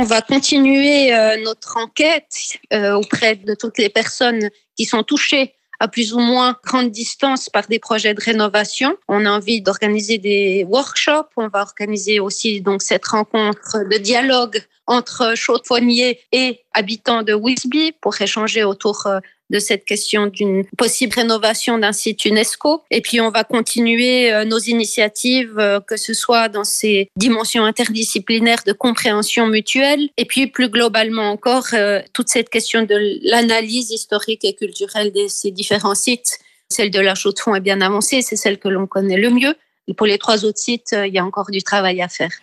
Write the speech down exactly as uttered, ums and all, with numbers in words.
va continuer euh, notre enquête euh, auprès de toutes les personnes qui sont touchées à plus ou moins grande distance par des projets de rénovation. On a envie d'organiser des workshops. On va organiser aussi donc cette rencontre de dialogue entre chaudefonniers et habitants de Wisby pour échanger autour euh, de cette question d'une possible rénovation d'un site UNESCO. Et puis, on va continuer euh, nos initiatives, euh, que ce soit dans ces dimensions interdisciplinaires de compréhension mutuelle. Et puis, plus globalement encore, euh, toute cette question de l'analyse historique et culturelle de ces différents sites. Celle de la Chaux-de-Fonds est bien avancée, c'est celle que l'on connaît le mieux. Et pour les trois autres sites, euh, il y a encore du travail à faire.